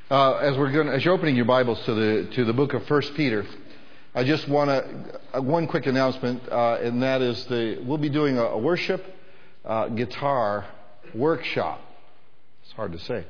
As you're opening your Bibles to the book of 1 Peter, I just want one quick announcement, and that is we'll be doing a worship guitar workshop. It's hard to say.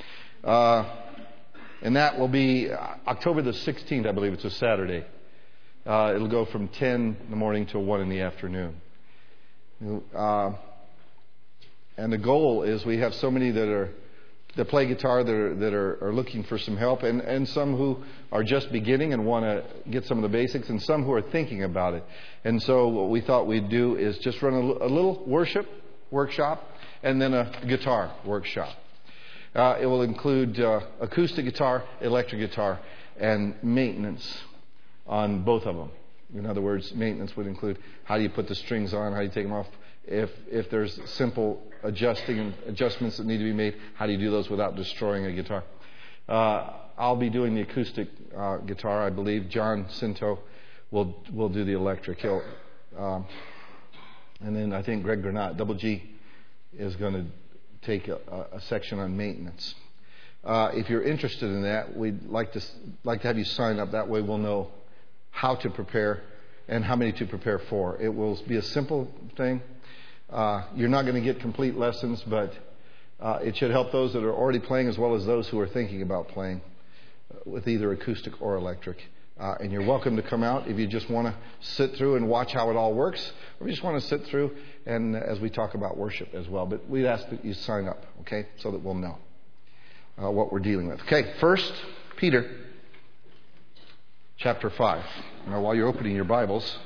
And that will be October the 16th, I believe. It's a Saturday. It'll go from 10 in the morning to 1 in the afternoon. And the goal is we have so many that play guitar that are looking for some help, and some who are just beginning and want to get some of the basics, and some who are thinking about it. And so what we thought we'd do is just run a little worship workshop and then a guitar workshop. It will include acoustic guitar, electric guitar, and maintenance on both of them. In other words, maintenance would include how do you put the strings on, how do you take them off. If there's simple adjustments that need to be made, how do you do those without destroying a guitar? I'll be doing the acoustic guitar, I believe. John Cinto will do the electric. And then I think Greg Granat, Double G, is going to take a section on maintenance. If you're interested in that, we'd like to have you sign up. That way we'll know how to prepare and how many to prepare for. It will be a simple thing. You're not going to get complete lessons, but it should help those that are already playing as well as those who are thinking about playing with either acoustic or electric. And you're welcome to come out if you just want to sit through and watch how it all works, or you just want to sit through and as we talk about worship as well. But we'd ask that you sign up, okay, so that we'll know what we're dealing with. Okay, 1 Peter chapter 5. Now, while you're opening your Bibles,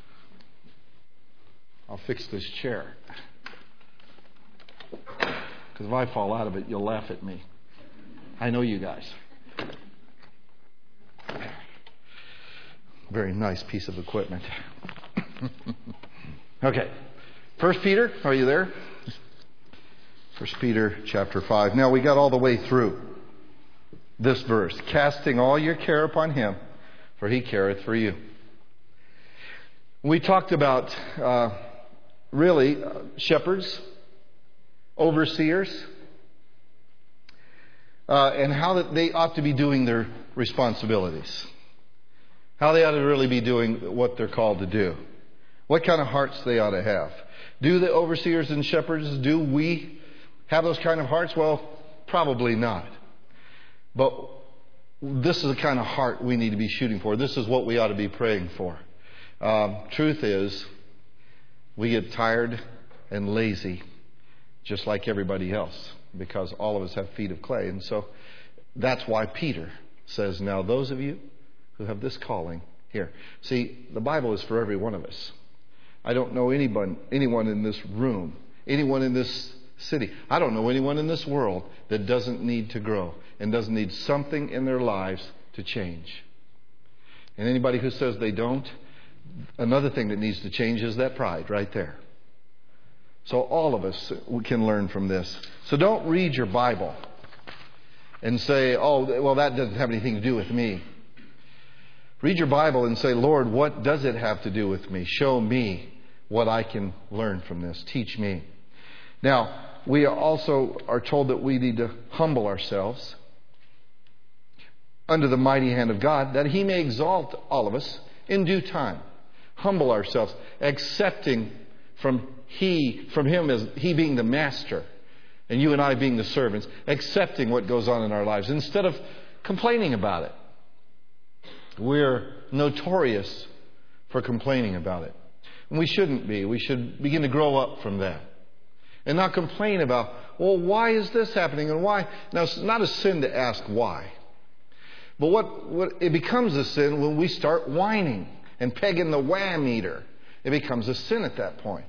I'll fix this chair. Because if I fall out of it, you'll laugh at me. I know you guys. Very nice piece of equipment. Okay. 1 Peter, are you there? 1 Peter chapter 5. Now we got all the way through this verse. Casting all your care upon Him, for He careth for you. We talked about shepherds, overseers, and how that they ought to be doing their responsibilities. How they ought to really be doing what they're called to do. What kind of hearts they ought to have. Do the overseers and shepherds, do we have those kind of hearts? Well, probably not. But this is the kind of heart we need to be shooting for. This is what we ought to be praying for. Truth is, we get tired and lazy just like everybody else, because all of us have feet of clay. And so that's why Peter says, now those of you who have this calling here. See, the Bible is for every one of us. I don't know anyone in this room, anyone in this city. I don't know anyone in this world that doesn't need to grow and doesn't need something in their lives to change. And anybody who says they don't, another thing that needs to change is that pride right there. So all of us can learn from this. So don't read your Bible and say, oh, well, that doesn't have anything to do with me. Read your Bible and say, Lord, what does it have to do with me? Show me what I can learn from this. Teach me. Now, we also are told that we need to humble ourselves under the mighty hand of God, that He may exalt all of us in due time. Humble ourselves, accepting from Him as He being the master, and you and I being the servants, accepting what goes on in our lives instead of complaining about it. We're notorious for complaining about it. And we shouldn't be. We should begin to grow up from that. And not complain about, well, why is this happening and why? Now, it's not a sin to ask why. But what it becomes a sin when we start whining and pegging the wah meter. It becomes a sin at that point.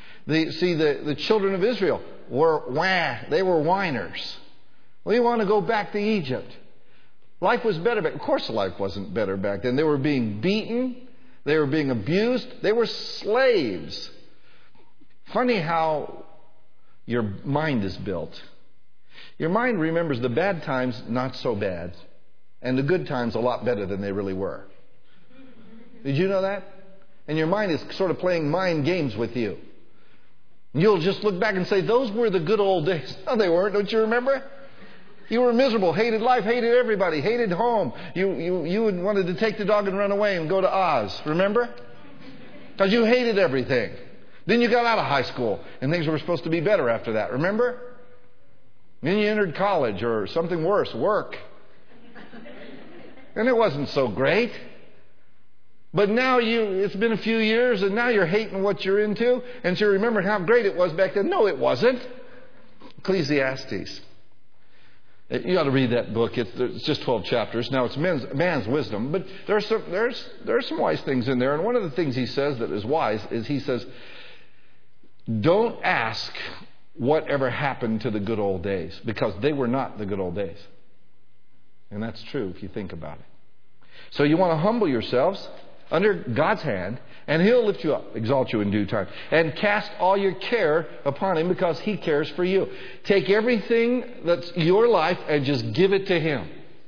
The children of Israel were they were whiners. We want to go back to Egypt. Life was better back. Of course life wasn't better back then. They were being beaten. They were being abused. They were slaves. Funny how your mind is built. Your mind remembers the bad times not so bad, and the good times a lot better than they really were. Did you know that? And your mind is sort of playing mind games with you. You'll just look back and say, those were the good old days. No, they weren't. Don't you remember? You were miserable, hated life, hated everybody, hated home. You wanted to take the dog and run away and go to Oz. Remember? Because you hated everything. Then you got out of high school and things were supposed to be better after that. Remember? Then you entered college or something worse, work. And it wasn't so great. But now it's been a few years and now you're hating what you're into. And so you remember how great it was back then. No, it wasn't. Ecclesiastes. You ought to read that book. It's just 12 chapters. Now it's man's wisdom, but there's some wise things in there. And one of the things he says that is wise is he says, don't ask whatever happened to the good old days, because they were not the good old days. And that's true if you think about it. So you want to humble yourselves under God's hand, and He'll lift you up, exalt you in due time. And cast all your care upon Him because He cares for you. Take everything that's your life and just give it to Him.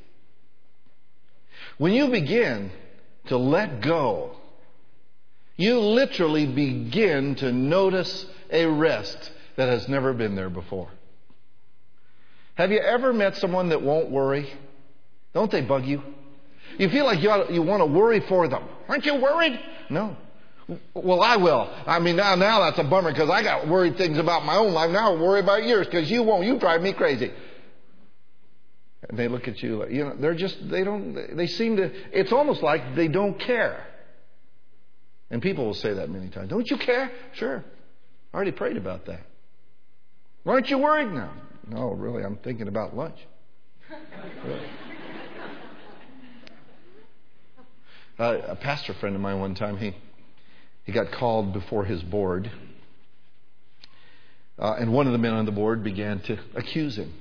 When you begin to let go, you literally begin to notice a rest that has never been there before. Have you ever met someone that won't worry? Don't they bug you? You feel like you want to worry for them. Aren't you worried? No. Well, I will. I mean, now that's a bummer because I got worried things about my own life. Now I worry about yours because you won't. You drive me crazy. And they look at you like, they seem to, it's almost like they don't care. And people will say that many times. Don't you care? Sure. I already prayed about that. Aren't you worried now? No, really, I'm thinking about lunch. Really. A pastor friend of mine one time, he got called before his board. And one of the men on the board began to accuse him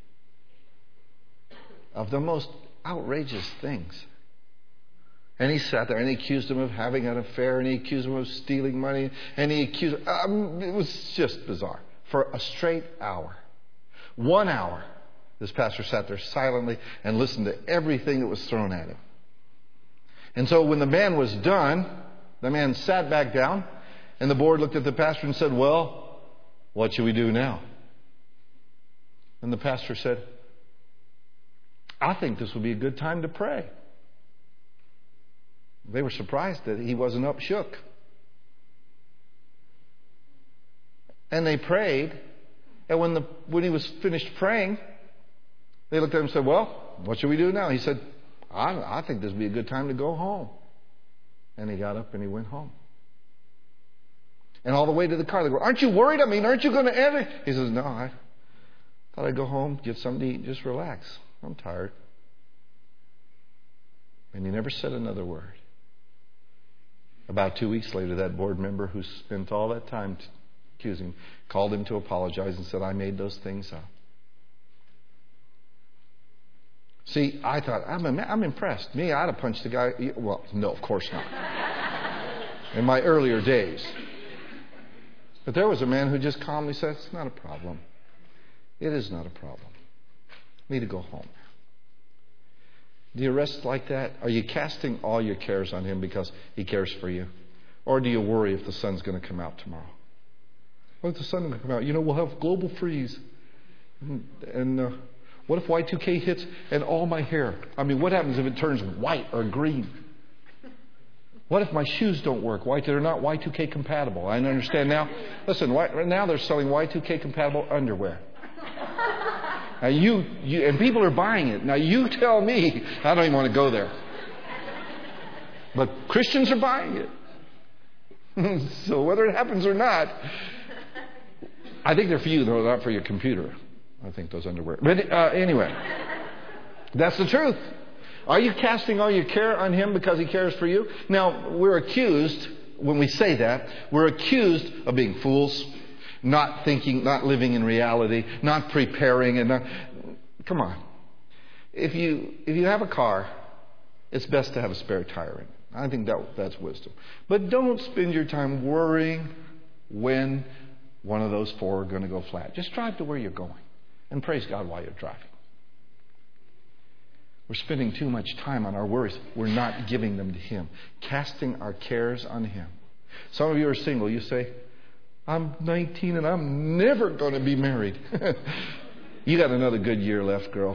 of the most outrageous things. And he sat there and he accused him of having an affair, and he accused him of stealing money, and he accused it was just bizarre. For a straight hour. 1 hour, this pastor sat there silently and listened to everything that was thrown at him. And so when the man was done, the man sat back down, and the board looked at the pastor and said, well, what should we do now? And the pastor said, I think this would be a good time to pray. They were surprised that he wasn't up shook. And they prayed, and when he was finished praying, they looked at him and said, well, what should we do now? He said, I think this would be a good time to go home. And he got up and he went home. And all the way to the car, they go, aren't you worried? I mean, aren't you going to end it? He says, no, I thought I'd go home, get something to eat, just relax. I'm tired. And he never said another word. About 2 weeks later, that board member who spent all that time accusing him called him to apologize and said, I made those things up. See, I thought, I'm impressed. Me, I'd have punched the guy. Well, no, of course not. In my earlier days. But there was a man who just calmly said, it's not a problem. It is not a problem. I need to go home now. Do you rest like that? Are you casting all your cares on Him because He cares for you? Or do you worry if the sun's going to come out tomorrow? What if the sun doesn't come out? We'll have global freeze. And what if Y2K hits and all my hair? I mean, what happens if it turns white or green? What if my shoes don't work? They're not Y2K compatible. I understand now. Listen, right now they're selling Y2K compatible underwear. Now you and people are buying it. Now you tell me. I don't even want to go there. But Christians are buying it. So whether it happens or not, I think they're for you, though, not for your computer. I think those underwear. But anyway, that's the truth. Are you casting all your care on Him because He cares for you? Now, we're accused, when we say that, we're accused of being fools, not thinking, not living in reality, not preparing. Come on. If you have a car, it's best to have a spare tire in it. I think that's wisdom. But don't spend your time worrying when one of those four are going to go flat. Just drive to where you're going. And praise God while you're driving. We're spending too much time on our worries. We're not giving them to Him. Casting our cares on Him. Some of you are single. You say, I'm 19 and I'm never going to be married. You got another good year left, girl.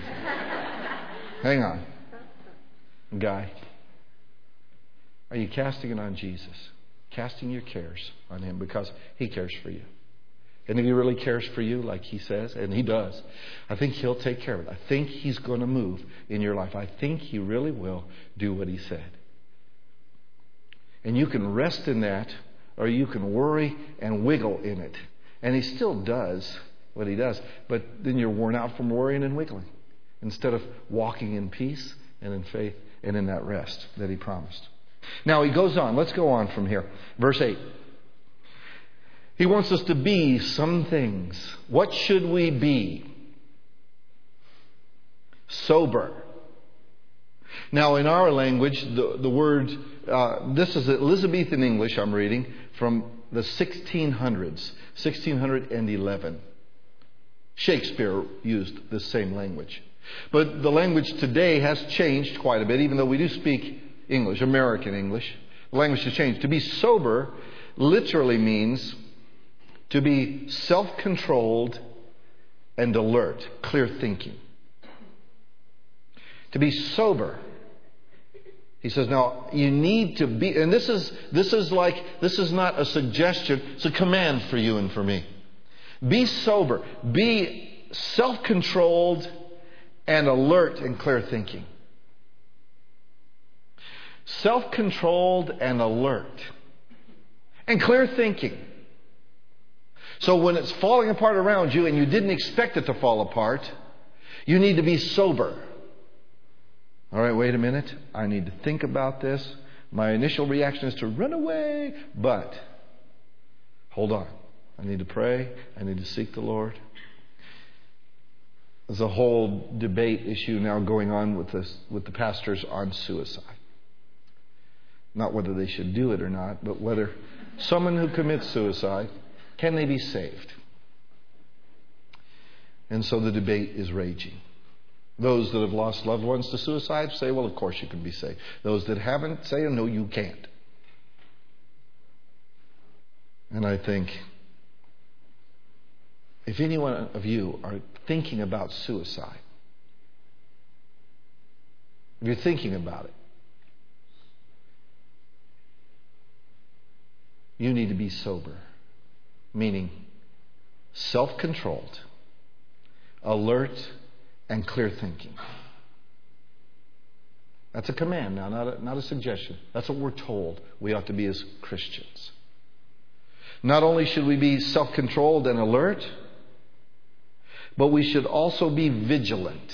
Hang on. Guy, are you casting it on Jesus? Casting your cares on Him because He cares for you. And if He really cares for you like He says, and He does, I think He'll take care of it. I think He's going to move in your life. I think He really will do what He said. And you can rest in that, or you can worry and wiggle in it. And He still does what He does. But then you're worn out from worrying and wiggling instead of walking in peace and in faith and in that rest that He promised. Now He goes on. Let's go on from here. Verse 8. He wants us to be some things. What should we be? Sober. Now in our language, the word, this is Elizabethan English I'm reading from the 1600s, 1611. Shakespeare used the same language. But the language today has changed quite a bit, even though we do speak English, American English. The language has changed. To be sober literally means to be self-controlled and alert, clear thinking. To be sober. He says, now you need to be, and this is not a suggestion, it's a command for you and for me. Be sober, be self-controlled and alert and clear thinking. Self-controlled and alert and clear thinking. So when it's falling apart around you and you didn't expect it to fall apart, you need to be sober. All right, wait a minute. I need to think about this. My initial reaction is to run away, but hold on. I need to pray. I need to seek the Lord. There's a whole debate issue now going on with the pastors on suicide. Not whether they should do it or not, but whether someone who commits suicide, can they be saved? And so the debate is raging. Those that have lost loved ones to suicide say, well, of course you can be saved. Those that haven't say, no, you can't. And I think, if any one of you are thinking about suicide, if you're thinking about it, you need to be sober. Meaning self-controlled, alert, and clear thinking. That's a command now, not a suggestion. That's what we're told we ought to be as Christians. Not only should we be self-controlled and alert, but we should also be vigilant.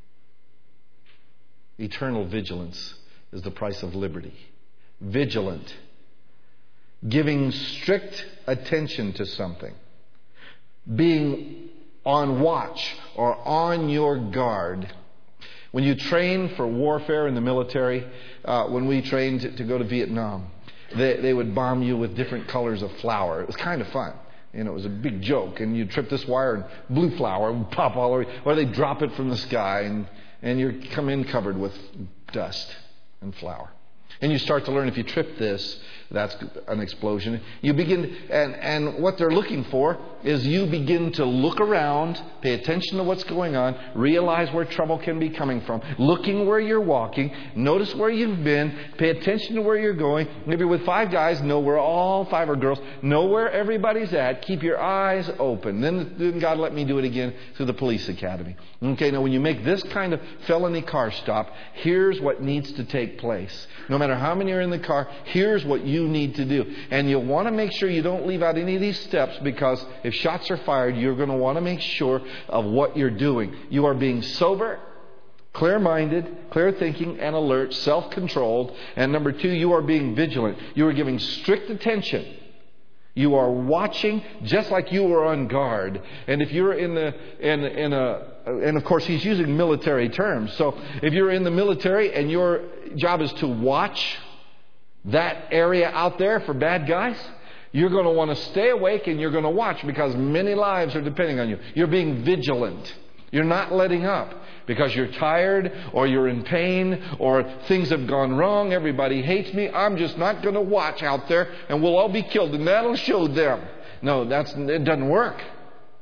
Eternal vigilance is the price of liberty. Vigilant. Giving strict attention to something. Being on watch or on your guard. When you train for warfare in the military, when we trained to go to Vietnam, they would bomb you with different colors of flour. It was kind of fun. You know, it was a big joke. And you'd trip this wire and blue flour would pop all over. Or they'd drop it from the sky and you come in covered with dust and flour. And you start to learn if you trip this, that's an explosion. You begin, and what they're looking for is you begin to look around, pay attention to what's going on, realize where trouble can be coming from, looking where you're walking, notice where you've been, pay attention to where you're going. If you're with 5 guys, know where all 5 are girls, know where everybody's at, keep your eyes open. Then God let me do it again through the police academy. Okay, now when you make this kind of felony car stop, here's what needs to take place. No matter how many are in the car, here's what you need to do. And you'll want to make sure you don't leave out any of these steps, because if shots are fired, you're going to want to make sure of what you're doing. You are being sober, clear-minded, clear thinking, and alert, self-controlled. And number 2, you are being vigilant. You are giving strict attention. You are watching just like you were on guard. And if you're and of course he's using military terms. So if you're in the military and your job is to watch that area out there for bad guys, you're going to want to stay awake and you're going to watch, because many lives are depending on you. You're being vigilant. You're not letting up because you're tired or you're in pain or things have gone wrong. Everybody hates me. I'm just not going to watch out there and we'll all be killed and that'll show them. No, it doesn't work.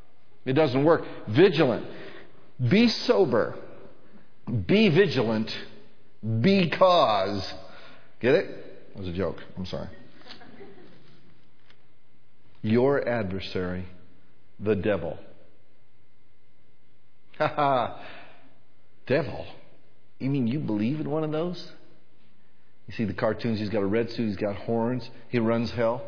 It doesn't work. Vigilant. Be sober. Be vigilant because. Get it? That was a joke. I'm sorry. Your adversary, the devil. Ha ha. Devil? You mean you believe in one of those? You see the cartoons, he's got a red suit, he's got horns, he runs hell.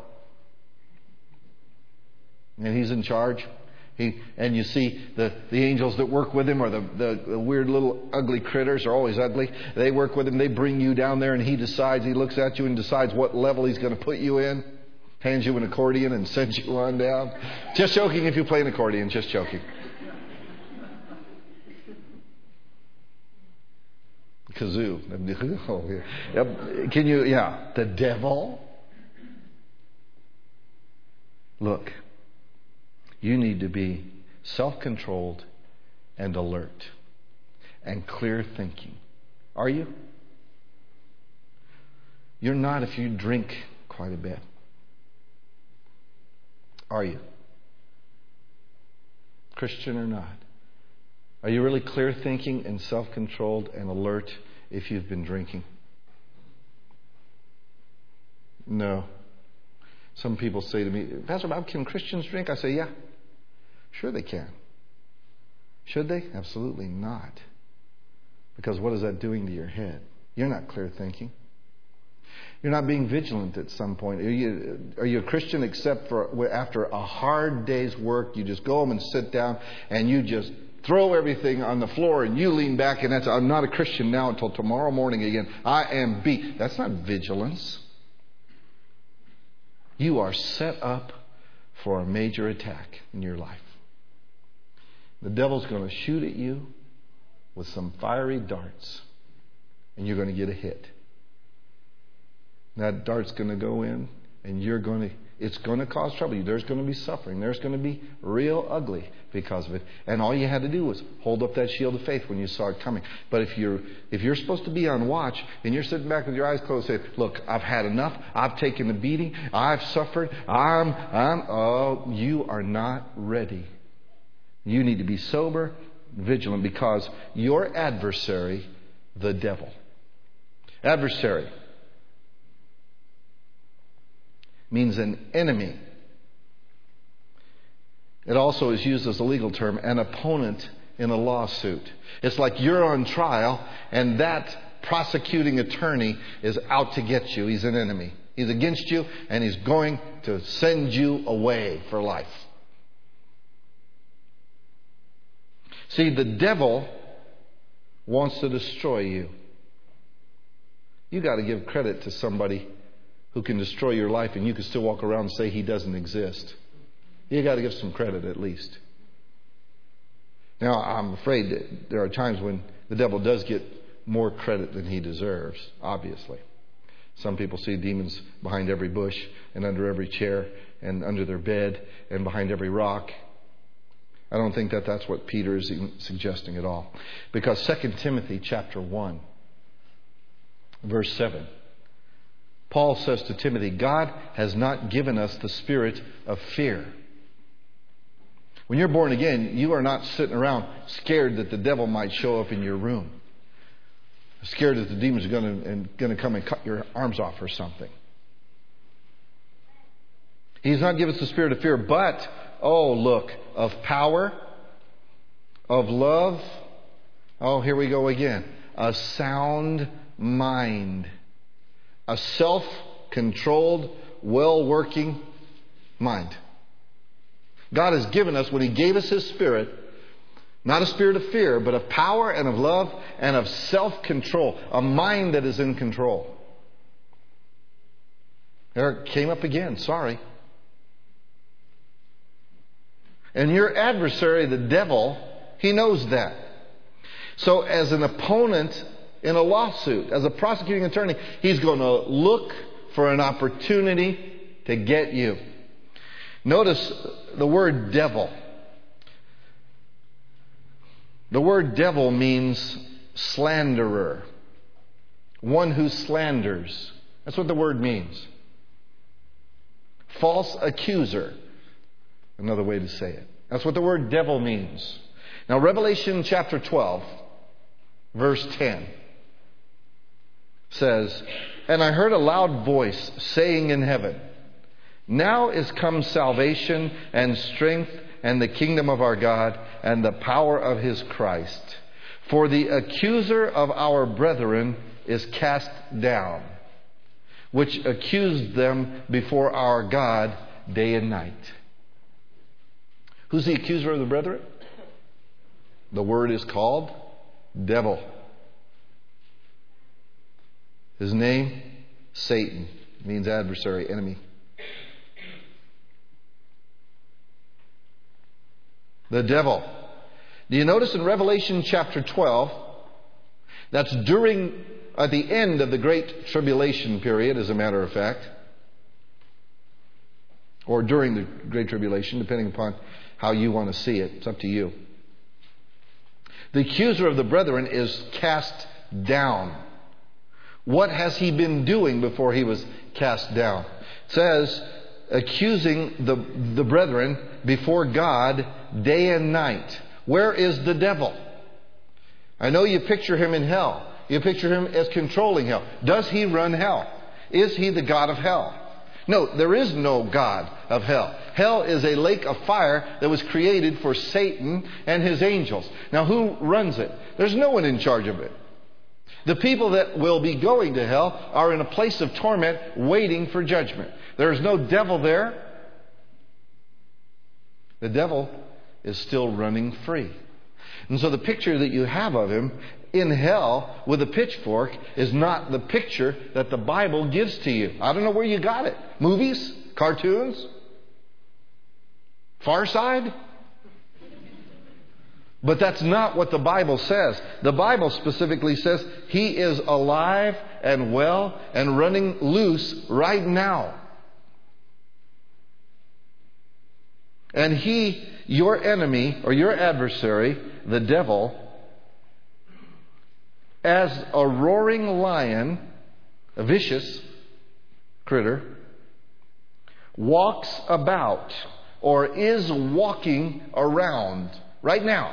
And he's in charge. And you see the angels that work with him, or the weird little ugly critters, are always ugly. They work with him, they bring you down there, and he looks at you and decides what level he's going to put you in. Hands you an accordion and sends you on down. Just joking if you play an accordion, just joking. Kazoo. Oh, yeah. Can you, yeah. The devil. Look, you need to be self-controlled and alert and clear thinking. Are you? You're not if you drink quite a bit. Are you? Christian or not? Are you really clear thinking and self-controlled and alert if you've been drinking? No. Some people say to me, Pastor Bob, can Christians drink? I say, yeah. Sure they can. Should they? Absolutely not. Because what is that doing to your head? You're not clear thinking. You're not being vigilant at some point. Are you a Christian except for after a hard day's work, you just go home and sit down and you just throw everything on the floor and you lean back and I'm not a Christian now until tomorrow morning again. I am beat. That's not vigilance. You are set up for a major attack in your life. The devil's going to shoot at you with some fiery darts and you're going to get a hit. That dart's going to go in and it's going to cause trouble. There's going to be suffering. There's going to be real ugly because of it. And all you had to do was hold up that shield of faith when you saw it coming. But if you're supposed to be on watch and you're sitting back with your eyes closed saying, look, I've had enough. I've taken the beating. I've suffered. You are not ready. You need to be sober, vigilant, because your adversary, the devil. Adversary means an enemy. It also is used as a legal term, an opponent in a lawsuit. It's like you're on trial and that prosecuting attorney is out to get you. He's an enemy. He's against you and he's going to send you away for life. See, the devil wants to destroy you. You got to give credit to somebody who can destroy your life and you can still walk around and say he doesn't exist. You got to give some credit at least. Now, I'm afraid that there are times when the devil does get more credit than he deserves, obviously. Some people see demons behind every bush and under every chair and under their bed and behind every rock. I don't think that that's what Peter is suggesting at all. Because 2 Timothy chapter 1, verse 7, Paul says to Timothy, God has not given us the spirit of fear. When you're born again, you are not sitting around scared that the devil might show up in your room. Scared that the demons are going to come and cut your arms off or something. He's not given us the spirit of fear, but, of power, of love. Oh, here we go again. A sound mind. A self-controlled, well-working mind. God has given us, when He gave us His Spirit, not a spirit of fear, but of power and of love and of self-control. A mind that is in control. There it came up again. Sorry. And your adversary, the devil, he knows that. So as an opponent in a lawsuit, as a prosecuting attorney, he's going to look for an opportunity to get you. Notice the word devil. The word devil means slanderer. One who slanders. That's what the word means. False accuser. Another way to say it. That's what the word devil means. Now, Revelation chapter 12, verse 10 says, "And I heard a loud voice saying in heaven, Now is come salvation and strength and the kingdom of our God and the power of His Christ. For the accuser of our brethren is cast down, which accused them before our God day and night." Who's the accuser of the brethren? The word is called devil. His name, Satan, means adversary, enemy. The devil. Do you notice in Revelation chapter 12, that's at the end of the Great Tribulation period, as a matter of fact, or during the Great Tribulation, depending upon how you want to see it. It's up to you. The accuser of the brethren is cast down. What has he been doing before he was cast down? It says, accusing the brethren before God day and night. Where is the devil? I know you picture him in hell. You picture him as controlling hell. Does he run hell? Is he the God of hell? No, there is no God of hell. Hell is a lake of fire that was created for Satan and his angels. Now, who runs it? There's no one in charge of it. The people that will be going to hell are in a place of torment waiting for judgment. There is no devil there. The devil is still running free. And so the picture that you have of him in hell with a pitchfork is not the picture that the Bible gives to you. I don't know where you got it. Movies? Cartoons? Far Side? But that's not what the Bible says. The Bible specifically says he is alive and well and running loose right now. And he, your enemy or your adversary, the devil, as a roaring lion, a vicious critter, walks about or is walking around right now,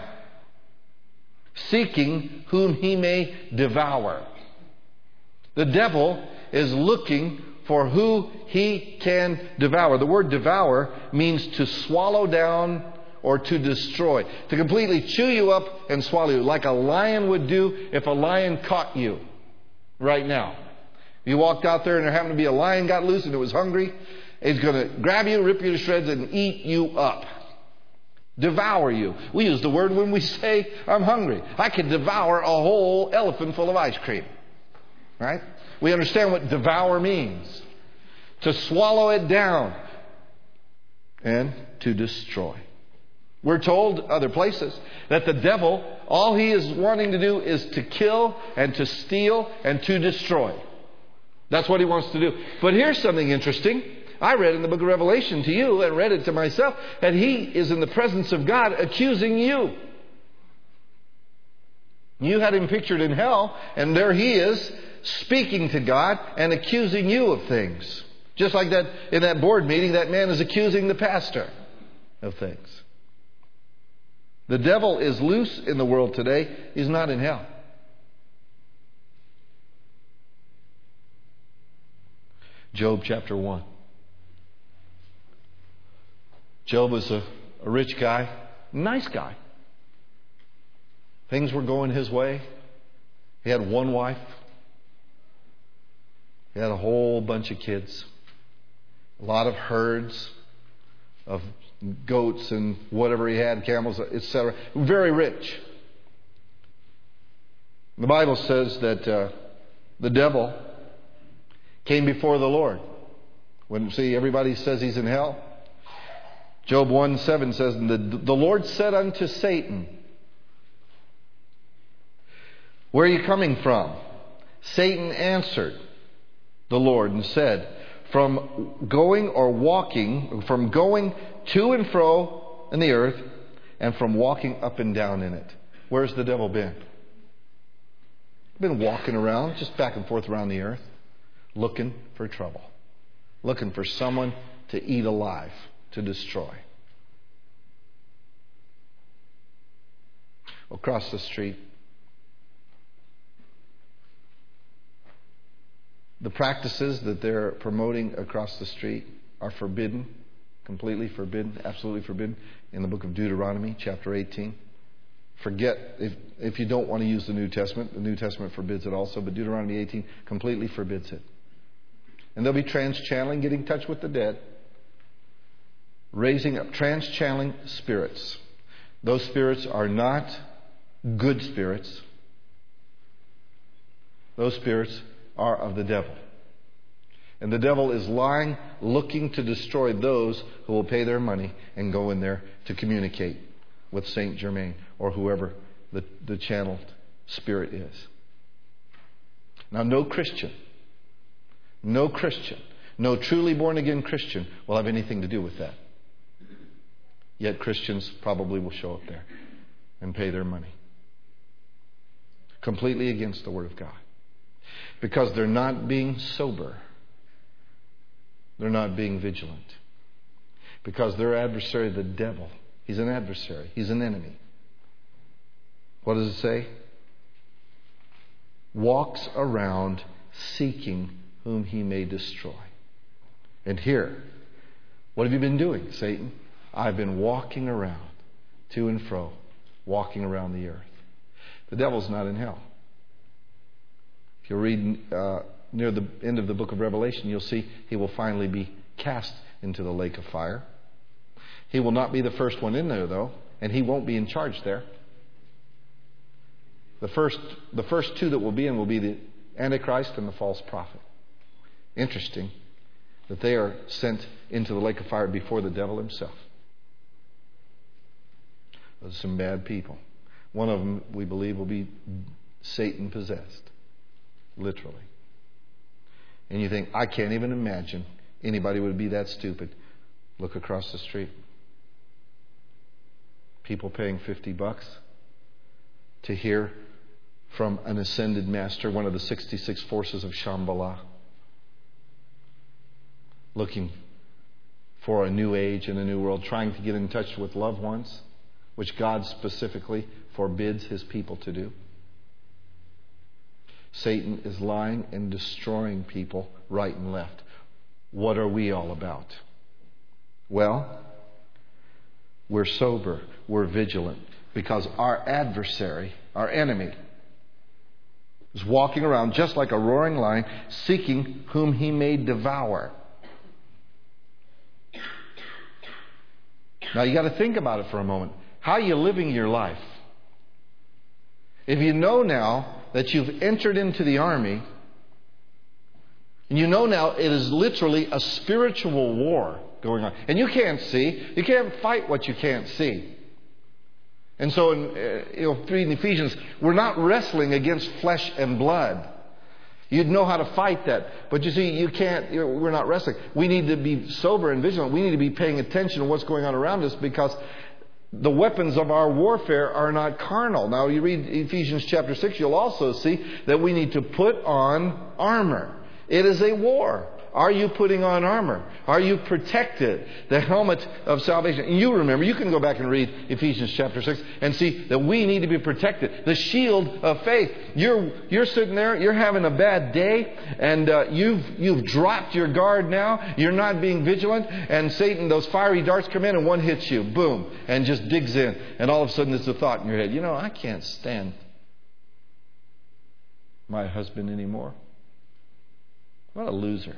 seeking whom he may devour. The devil is looking for who he can devour. The word devour means to swallow down or to destroy. To completely chew you up and swallow you, like a lion would do if a lion caught you right now. If you walked out there and there happened to be a lion got loose and it was hungry, it's going to grab you, rip you to shreds, and eat you up. Devour you. We use the word when we say, I'm hungry. I could devour a whole elephant full of ice cream. Right? We understand what devour means. To swallow it down and to destroy. We're told other places that the devil, all he is wanting to do is to kill and to steal and to destroy. That's what he wants to do. But here's something interesting. I read in the book of Revelation to you and read it to myself, and he is in the presence of God accusing you. You had him pictured in hell, and there he is speaking to God and accusing you of things. Just like that in that board meeting, that man is accusing the pastor of things. The devil is loose in the world today. He's not in hell. Job chapter 1. Job was a rich guy, nice guy. Things were going his way. He had one wife. He had a whole bunch of kids. A lot of herds of goats and whatever he had, camels, etc. Very rich. The Bible says that the devil came before the Lord. When everybody says he's in hell. Job 1:7 says, the Lord said unto Satan, where are you coming from? Satan answered the Lord and said, from going to and fro in the earth, and from walking up and down in it. Where's the devil been? Been walking around, just back and forth around the earth, looking for trouble. Looking for someone to eat alive, to destroy. across the street. The practices that they're promoting across the street are forbidden, completely forbidden, absolutely forbidden, in the book of Deuteronomy, chapter 18. Forget, if you don't want to use the New Testament forbids it also, but Deuteronomy 18 completely forbids it. And they'll be trans-channeling, getting in touch with the dead, raising up trans-channeling spirits. Those spirits are not good spirits. Those spirits are of the devil. And the devil is lying, looking to destroy those who will pay their money and go in there to communicate with Saint Germain or whoever the channeled spirit is. Now, no Christian, no truly born again Christian will have anything to do with that. Yet Christians probably will show up there and pay their money. Completely against the Word of God. Because they're not being sober. They're not being vigilant. Because their adversary, the devil, he's an adversary. He's an enemy. What does it say? Walks around seeking whom he may destroy. And here, what have you been doing, Satan? I've been walking around, to and fro, walking around the earth. The devil's not in hell. If you read near the end of the book of Revelation, you'll see he will finally be cast into the lake of fire. He will not be the first one in there, though, and he won't be in charge there. The first two that will be in will be the Antichrist and the false prophet. Interesting that they are sent into the lake of fire before the devil himself. Those are some bad people. One of them, we believe, will be Satan possessed. Literally. And you think, I can't even imagine anybody would be that stupid. Look across the street. People paying $50 to hear from an ascended master, one of the 66 forces of Shambhala, looking for a new age and a new world, trying to get in touch with loved ones, which God specifically forbids His people to do. Satan is lying and destroying people right and left. What are we all about? Well, we're sober, we're vigilant, because our adversary, our enemy, is walking around just like a roaring lion, seeking whom he may devour. Now you got to think about it for a moment. How are you living your life? If you know now that you've entered into the army, and you know now it is literally a spiritual war going on, and you can't see, you can't fight what you can't see. And so in Ephesians, we're not wrestling against flesh and blood. You'd know how to fight that. But you see, we're not wrestling. We need to be sober and vigilant. We need to be paying attention to what's going on around us, because the weapons of our warfare are not carnal. Now, you read Ephesians chapter 6, you'll also see that we need to put on armor. It is a war. Are you putting on armor? Are you protected? The helmet of salvation. And you remember, you can go back and read Ephesians chapter 6 and see that we need to be protected. The shield of faith. You're sitting there, you're having a bad day, and you've dropped your guard now. You're not being vigilant, and Satan, those fiery darts come in and one hits you. Boom. And just digs in. And all of a sudden there's a thought in your head. I can't stand my husband anymore. What a loser.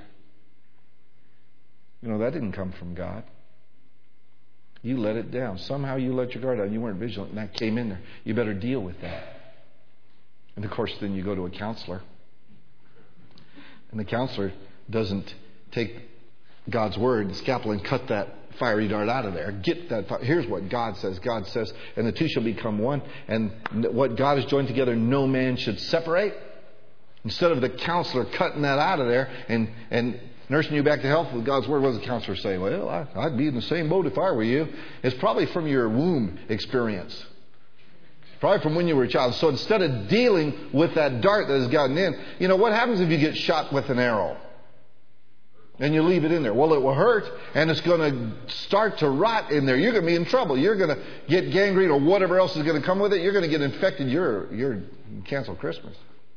That didn't come from God. You let it down. Somehow you let your guard down. You weren't vigilant, and that came in there. You better deal with that. And of course, then you go to a counselor. And the counselor doesn't take God's word and scalpel and cut that fiery dart out of there. Get that. Here's what God says. God says, and the two shall become one. And what God has joined together, no man should separate. Instead of the counselor cutting that out of there and nursing you back to health with God's word, what does the counselor say? Well, I'd be in the same boat if I were you. It's probably from your womb experience. Probably from when you were a child. So instead of dealing with that dart that has gotten in, what happens if you get shot with an arrow? And you leave it in there. Well, it will hurt, and it's going to start to rot in there. You're going to be in trouble. You're going to get gangrene or whatever else is going to come with it. You're going to get infected. You're cancel Christmas.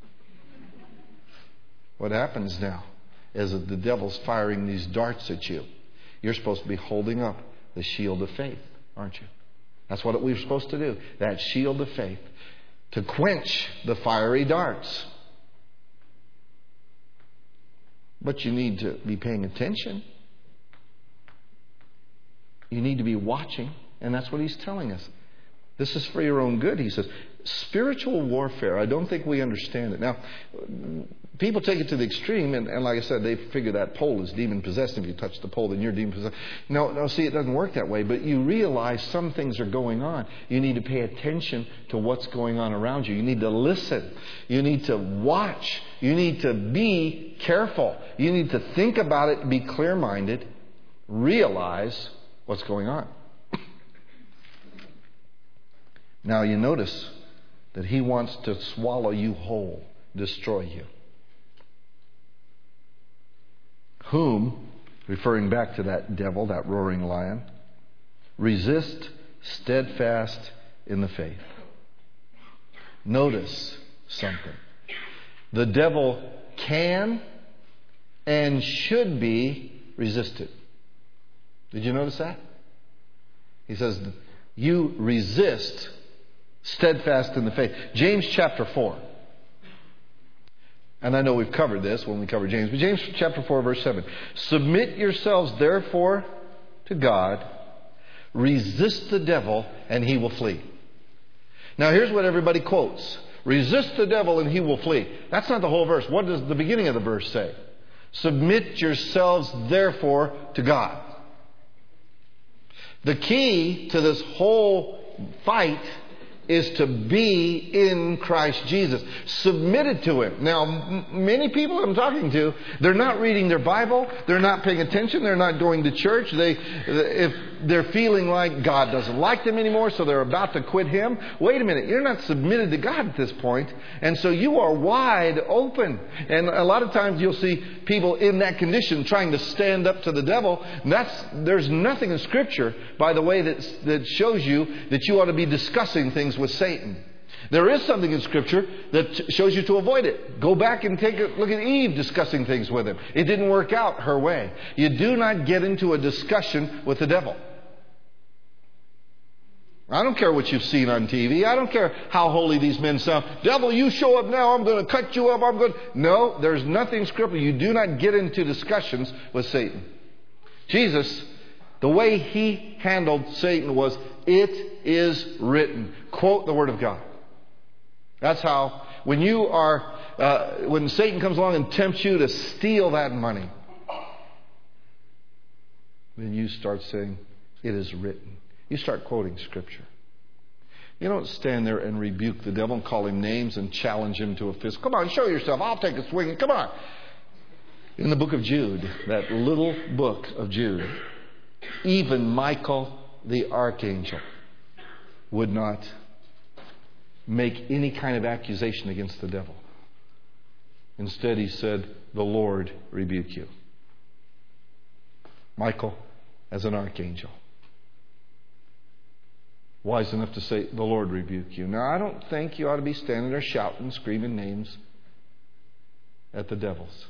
What happens now is that the devil's firing these darts at you. You're supposed to be holding up the shield of faith, aren't you? That's what we're supposed to do. That shield of faith to quench the fiery darts. But you need to be paying attention. You need to be watching. And that's what he's telling us. This is for your own good, he says. Spiritual warfare, I don't think we understand it. Now, people take it to the extreme, and like I said, they figure that pole is demon-possessed. If you touch the pole, then you're demon-possessed. No, see, it doesn't work that way. But you realize some things are going on. You need to pay attention to what's going on around you. You need to listen. You need to watch. You need to be careful. You need to think about it, be clear-minded, realize what's going on. Now you notice that he wants to swallow you whole, destroy you. Whom, referring back to that devil, that roaring lion, resist steadfast in the faith. Notice something. The devil can and should be resisted. Did you notice that? He says, you resist steadfast in the faith. James chapter 4. And I know we've covered this when we covered James. But James chapter 4 verse 7. Submit yourselves therefore to God. Resist the devil and he will flee. Now here's what everybody quotes. Resist the devil and he will flee. That's not the whole verse. What does the beginning of the verse say? Submit yourselves therefore to God. The key to this whole fight is to be in Christ Jesus. Submitted to Him. Now, many people I'm talking to, they're not reading their Bible. They're not paying attention. They're not going to church. If they're feeling like God doesn't like them anymore, so they're about to quit Him. Wait a minute. You're not submitted to God at this point. And so you are wide open. And a lot of times you'll see people in that condition trying to stand up to the devil. There's nothing in Scripture, by the way, that shows you that you ought to be discussing things with Satan. There is something in Scripture that shows you to avoid it. Go back and take a look at Eve discussing things with him. It didn't work out her way. You do not get into a discussion with the devil. I don't care what you've seen on TV. I don't care how holy these men sound. Devil, you show up now. I'm going to cut you up. No, there's nothing scriptural. You do not get into discussions with Satan. Jesus, the way He handled Satan was, it is written. Quote the Word of God. That's how, when Satan comes along and tempts you to steal that money, then you start saying, it is written. You start quoting Scripture. You don't stand there and rebuke the devil and call him names and challenge him to a fist. Come on, show yourself. I'll take a swing. Come on. In the book of Jude, that little book of Jude, even Michael the archangel would not make any kind of accusation against the devil. Instead, he said, the Lord rebuke you. Michael, as an archangel, wise enough to say, the Lord rebuke you. Now, I don't think you ought to be standing there shouting, screaming names at the devils.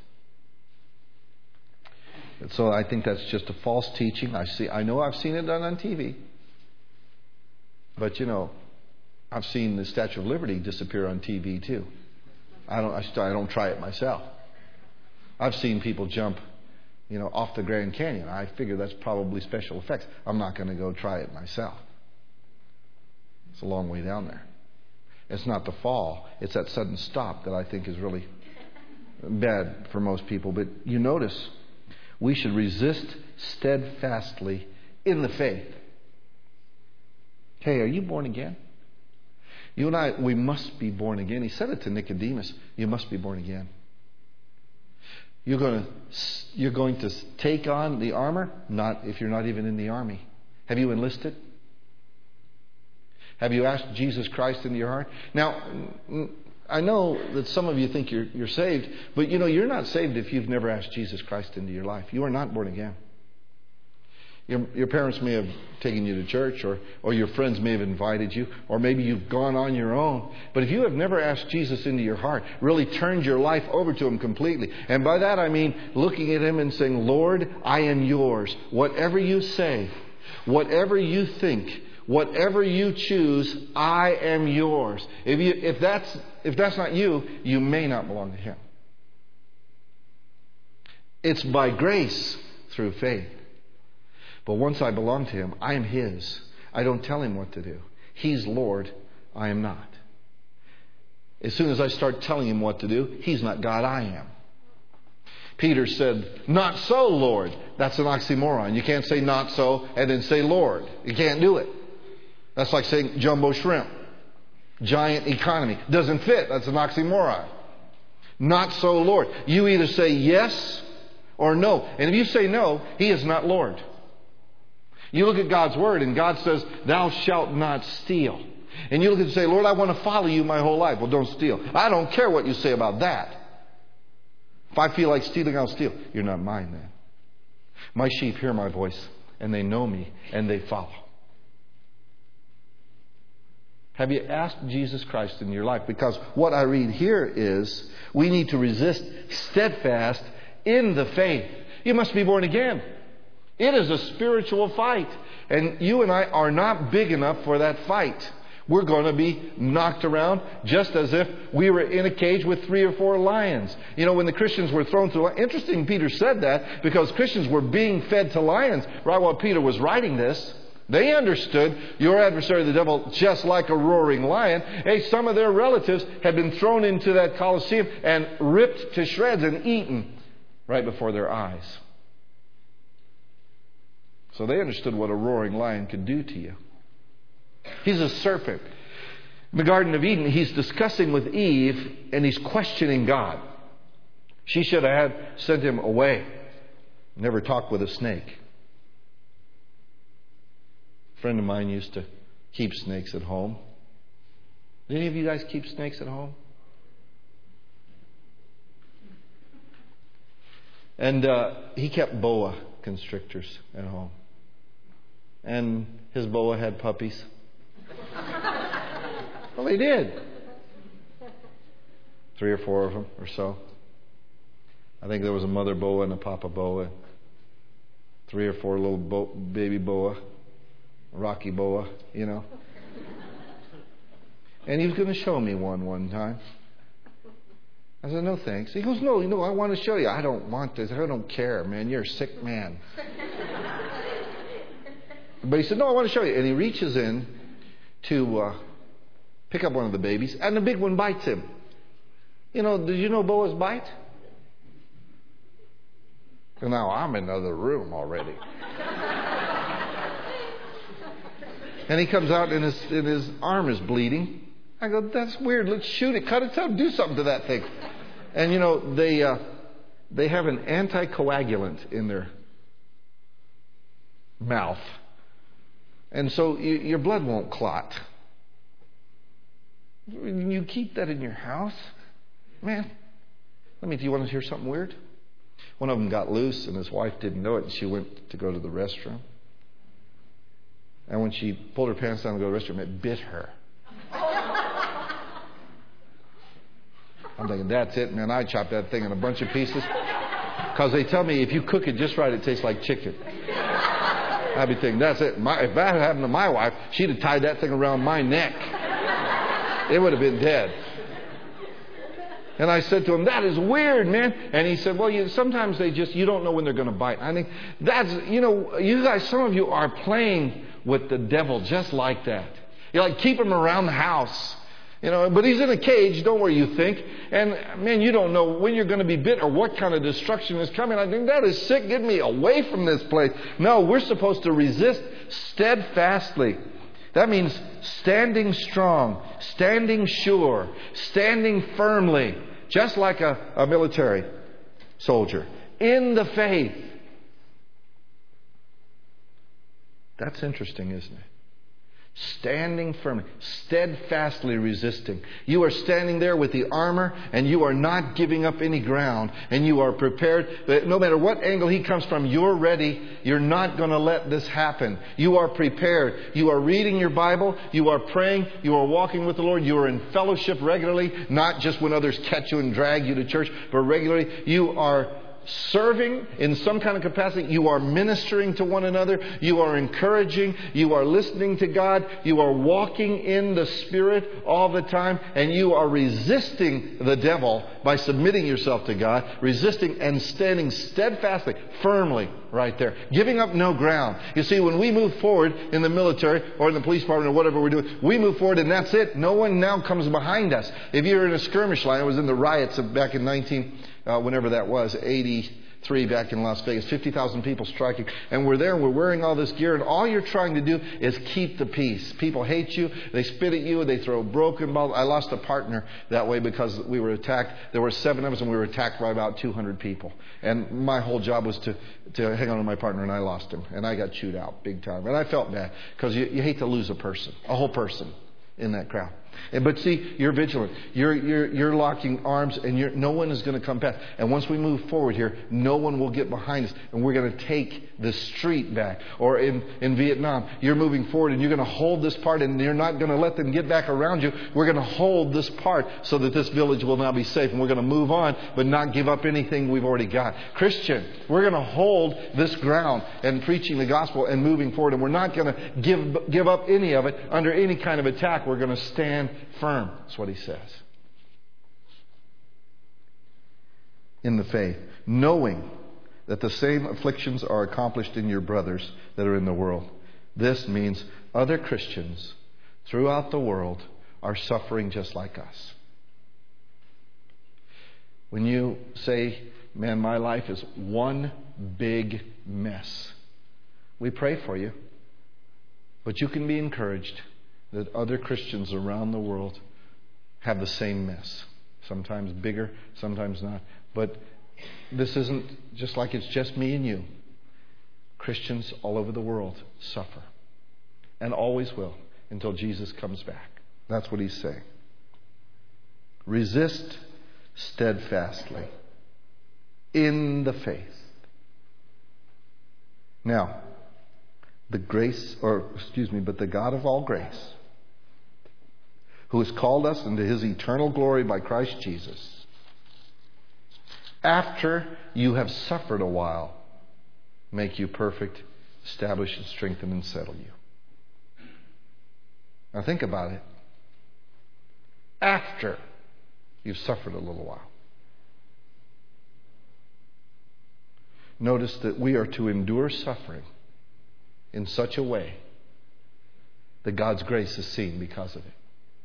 And so I think that's just a false teaching. I know I've seen it done on TV. But, I've seen the Statue of Liberty disappear on TV too. I don't try it myself. I've seen people jump, off the Grand Canyon. I figure that's probably special effects. I'm not going to go try it myself. It's a long way down there. It's not the fall. It's that sudden stop that I think is really bad for most people. But you notice, we should resist steadfastly in the faith. Hey, are you born again? You and I, we must be born again. He said it to Nicodemus. You must be born again. You're going to take on the armor? Not if you're not even in the army. Have you enlisted? Have you asked Jesus Christ into your heart? Now, I know that some of you think you're saved, but you're not saved if you've never asked Jesus Christ into your life. You are not born again. Your parents may have taken you to church, or your friends may have invited you, or maybe you've gone on your own. But if you have never asked Jesus into your heart, really turned your life over to Him completely, and by that I mean looking at Him and saying, Lord, I am yours. Whatever you say, whatever you think, whatever you choose, I am yours. If that's not you, you may not belong to Him. It's by grace through faith. But once I belong to Him, I am His. I don't tell Him what to do. He's Lord. I am not. As soon as I start telling Him what to do, He's not God. I am. Peter said, not so, Lord. That's an oxymoron. You can't say not so and then say Lord. You can't do it. That's like saying jumbo shrimp. Giant economy. Doesn't fit. That's an oxymoron. Not so, Lord. You either say yes or no. And if you say no, He is not Lord. You look at God's Word and God says, thou shalt not steal. And you look and say, Lord, I want to follow you my whole life. Well, don't steal. I don't care what you say about that. If I feel like stealing, I'll steal. You're not mine then. My sheep hear my voice and they know me and they follow. Have you asked Jesus Christ in your life? Because what I read here is we need to resist steadfast in the faith. You must be born again. It is a spiritual fight. And you and I are not big enough for that fight. We're going to be knocked around just as if we were in a cage with 3 or 4 lions. When the Christians were thrown to lions. Interesting, Peter said that because Christians were being fed to lions right while Peter was writing this. They understood your adversary, the devil, just like a roaring lion. Hey, some of their relatives had been thrown into that Colosseum and ripped to shreds and eaten right before their eyes. So they understood what a roaring lion could do to you. He's a serpent. In the Garden of Eden, he's discussing with Eve and he's questioning God. She should have sent him away. Never talk with a snake. A friend of mine used to keep snakes at home. Do any of you guys keep snakes at home? And he kept boa constrictors at home. And his boa had puppies. Well, they did. 3 or 4 of them or so. I think there was a mother boa and a papa boa. 3 or 4 little baby boa. Rocky boa, And he was going to show me one time. I said, no thanks. He goes, no, I want to show you. I don't want this. I don't care, man. You're a sick man. But he said, no, I want to show you. And he reaches in to pick up one of the babies, and the big one bites him. Did you know boas bite? And now I'm in another room already. And he comes out and his arm is bleeding. I go, that's weird. Let's shoot it, cut it up, do something to that thing. And they have an anticoagulant in their mouth. And so your blood won't clot. You keep that in your house? Man, do you want to hear something weird? One of them got loose and his wife didn't know it and she went to go to the restroom. And when she pulled her pants down to go to the restroom, it bit her. I'm thinking, that's it, man. I chopped that thing in a bunch of pieces. Because they tell me if you cook it just right, it tastes like chicken. I'd be thinking, that's it. If that happened to my wife, she'd have tied that thing around my neck. It would have been dead. And I said to him, that is weird, man. And he said, well, sometimes you don't know when they're going to bite. I think that's, you guys, some of you are playing with the devil just like that. Keep him around the house. But he's in a cage, don't worry, you think. And man, you don't know when you're going to be bit or what kind of destruction is coming. I think that is sick. Get me away from this place. No, we're supposed to resist steadfastly. That means standing strong, standing sure, standing firmly, just like a military soldier, in the faith. That's interesting, isn't it? Standing firmly, steadfastly resisting. You are standing there with the armor, and you are not giving up any ground, and you are prepared. No matter what angle he comes from, you're ready. You're not going to let this happen. You are prepared. You are reading your Bible. You are praying. You are walking with the Lord. You are in fellowship regularly, not just when others catch you and drag you to church, but regularly. You are serving in some kind of capacity. You are ministering to one another. You are encouraging. You are listening to God. You are walking in the Spirit all the time. And you are resisting the devil by submitting yourself to God. Resisting and standing steadfastly, firmly right there. Giving up no ground. You see, when we move forward in the military or in the police department or whatever we're doing, we move forward and that's it. No one now comes behind us. If you're in a skirmish line, I was in the riots back in whenever that was, 83 back in Las Vegas, 50,000 people striking. And we're there and we're wearing all this gear, and all you're trying to do is keep the peace. People hate you. They spit at you. They throw broken bottles. I lost a partner that way because we were attacked. There were 7 of us and we were attacked by about 200 people. And my whole job was to hang on to my partner, and I lost him. And I got chewed out big time. And I felt bad because you hate to lose a whole person in that crowd. But see, you're vigilant. You're locking arms, and no one is going to come past. And once we move forward here, no one will get behind us, and we're going to take the street back. Or in Vietnam, you're moving forward, and you're going to hold this part, and you're not going to let them get back around you. We're going to hold this part so that this village will now be safe, and we're going to move on, but not give up anything we've already got. Christian, we're going to hold this ground and preaching the gospel and moving forward, and we're not going to give up any of it under any kind of attack. We're going to stand firm. That's what he says. In the faith, knowing that the same afflictions are accomplished in your brothers that are in the world. This means other Christians throughout the world are suffering just like us. When you say, man, my life is one big mess, we pray for you. But you can be encouraged that other Christians around the world have the same mess. Sometimes bigger, sometimes not. But this isn't just like it's just me and you. Christians all over the world suffer. And always will until Jesus comes back. That's what he's saying. Resist steadfastly in the faith. Now, the God of all grace, who has called us into his eternal glory by Christ Jesus, after you have suffered a while, make you perfect, establish and strengthen and settle you. Now think about it. After you've suffered a little while. Notice that we are to endure suffering in such a way that God's grace is seen because of it.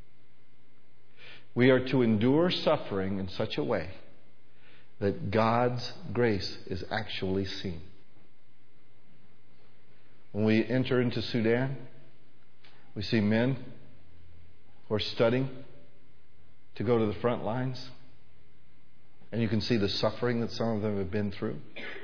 We are to endure suffering in such a way that God's grace is actually seen. When we enter into Sudan, we see men who are studying to go to the front lines. And you can see the suffering that some of them have been through.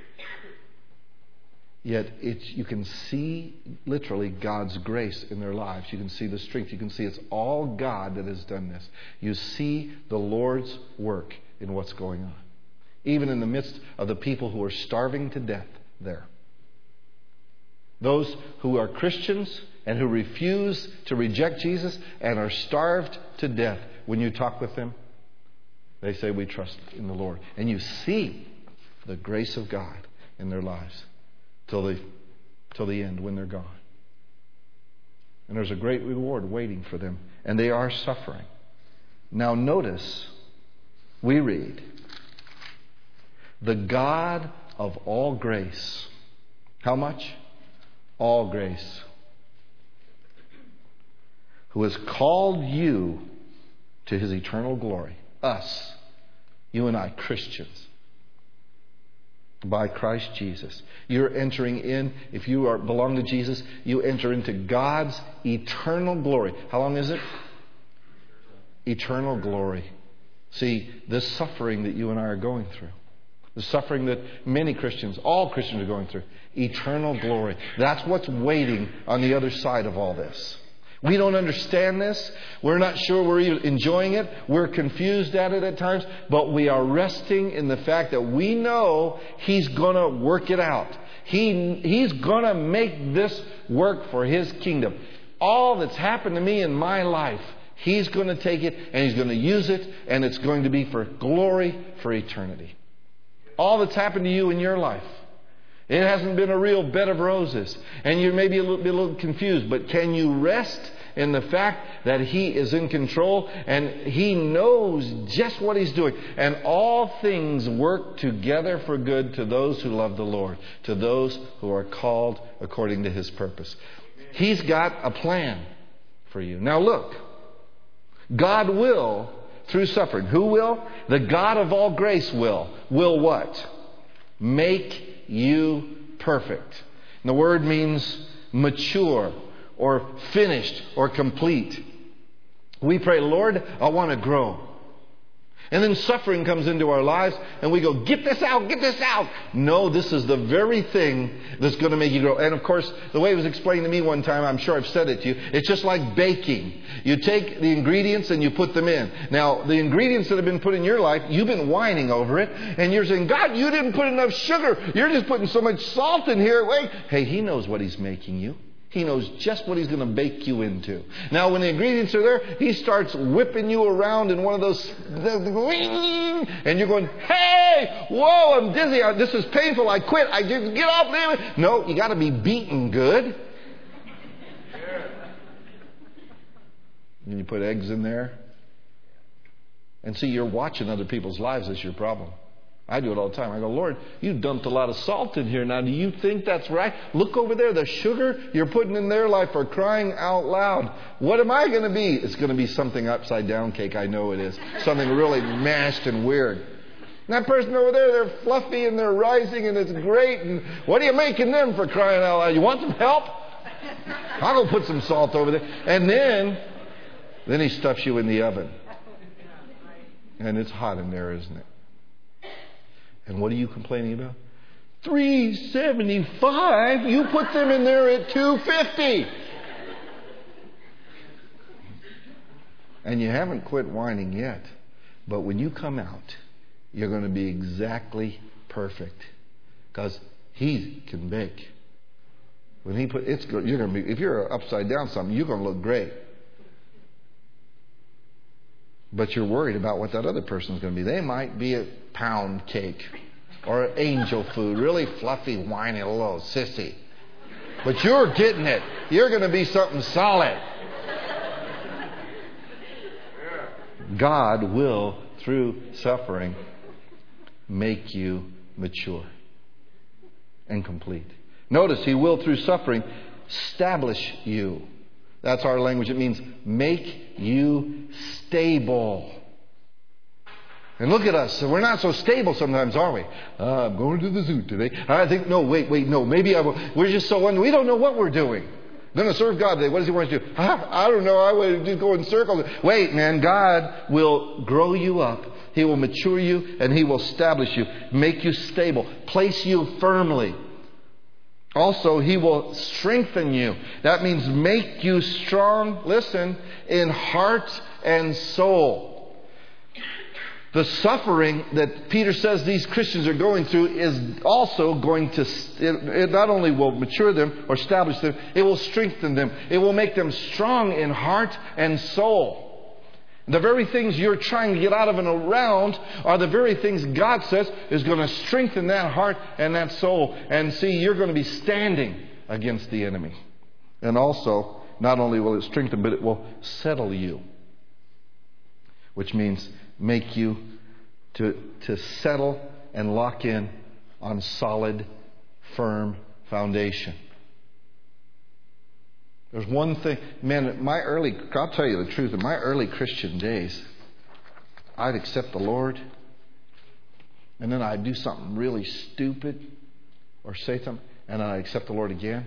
Yet you can see literally God's grace in their lives. You can see the strength. You can see it's all God that has done this. You see the Lord's work in what's going on. Even in the midst of the people who are starving to death there. Those who are Christians and who refuse to reject Jesus and are starved to death, when you talk with them, they say, we trust in the Lord. And you see the grace of God in their lives. Till the end, when they're gone. And there's a great reward waiting for them. And they are suffering. Now notice, we read, the God of all grace. How much? All grace. Who has called you to his eternal glory. Us. You and I, Christians. By Christ Jesus. You're entering in, if you belong to Jesus, you enter into God's eternal glory. How long is it? Eternal glory. See, this suffering that you and I are going through, the suffering that many Christians, all Christians are going through, eternal glory. That's what's waiting on the other side of all this. We don't understand this. We're not sure we're even enjoying it. We're confused at it at times. But we are resting in the fact that we know He's going to work it out. He's going to make this work for His kingdom. All that's happened to me in my life, He's going to take it and He's going to use it, and it's going to be for glory for eternity. All that's happened to you in your life, it hasn't been a real bed of roses. And you may be a little confused, but can you rest in the fact that He is in control and He knows just what He's doing? And all things work together for good to those who love the Lord, to those who are called according to His purpose. He's got a plan for you. Now look, God will, through suffering, who will? The God of all grace will what? Make you perfect. And the word means mature or finished or complete. We pray, Lord, I want to grow. And then suffering comes into our lives and we go, get this out, get this out. No, this is the very thing that's going to make you grow. And of course, the way it was explained to me one time, I'm sure I've said it to you, it's just like baking. You take the ingredients and you put them in. Now, the ingredients that have been put in your life, you've been whining over it. And you're saying, God, you didn't put enough sugar. You're just putting so much salt in here. Wait. Hey, He knows what He's making you. He knows just what He's going to bake you into. Now, when the ingredients are there, He starts whipping you around in one of those... And you're going, hey, whoa, I'm dizzy. This is painful. I quit. I just get off there. No, you got to be beaten good. And you put eggs in there. And see, you're watching other people's lives as your problem. I do it all the time. I go, Lord, you dumped a lot of salt in here. Now, do you think that's right? Look over there. The sugar you're putting in their life for crying out loud. What am I going to be? It's going to be something upside down cake. I know it is. Something really mashed and weird. And that person over there, they're fluffy and they're rising and it's great. And what are you making them for crying out loud? You want some help? I'll go put some salt over there. And then He stuffs you in the oven. And it's hot in there, isn't it? And what are you complaining about? $3.75? You put them in there at $2.50. And you haven't quit whining yet. But when you come out, you're going to be exactly perfect. Because He can bake. When He put it's good, you're going to be, if you're upside down something, you're going to look great. But you're worried about what that other person's going to be. They might be a pound cake or angel food, really fluffy, whiny, a little sissy. But you're getting it. You're going to be something solid. God will, through suffering, make you mature and complete. Notice He will, through suffering, establish you. That's our language. It means make you stable. And look at us. We're not so stable sometimes, are we? I'm going to the zoo today. I think, no, wait, no. Maybe I will. We're just so we don't know what we're doing. I'm going to serve God today. What does He want us to do? I don't know. I would just go in circles. Wait, man. God will grow you up. He will mature you and He will establish you, make you stable, place you firmly. Also, He will strengthen you. That means make you strong, listen, in heart and soul. The suffering that Peter says these Christians are going through is also going to, it not only will mature them or establish them, it will strengthen them. It will make them strong in heart and soul. The very things you're trying to get out of and around are the very things God says is going to strengthen that heart and that soul. And see, you're going to be standing against the enemy. And also, not only will it strengthen, but it will settle you. Which means make you to settle and lock in on solid, firm foundation. There's one thing, man, I'll tell you the truth, in my early Christian days, I'd accept the Lord, and then I'd do something really stupid, or say something, and then I'd accept the Lord again.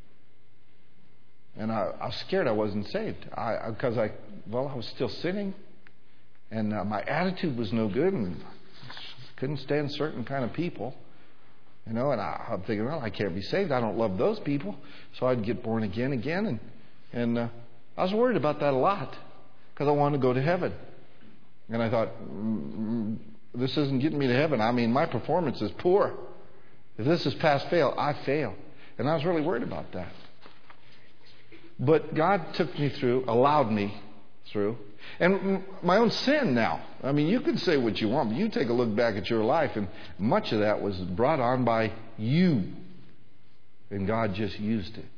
And I was scared I wasn't saved, because I was still sinning, and my attitude was no good, and couldn't stand certain kind of people. You know, and I'm thinking, well, I can't be saved. I don't love those people. So I'd get born again, and I was worried about that a lot because I wanted to go to heaven. And I thought, this isn't getting me to heaven. I mean, my performance is poor. If this is pass-fail, I fail. And I was really worried about that. But God took me through, allowed me through. And my own sin now. I mean, you can say what you want, but you take a look back at your life, and much of that was brought on by you. And God just used it.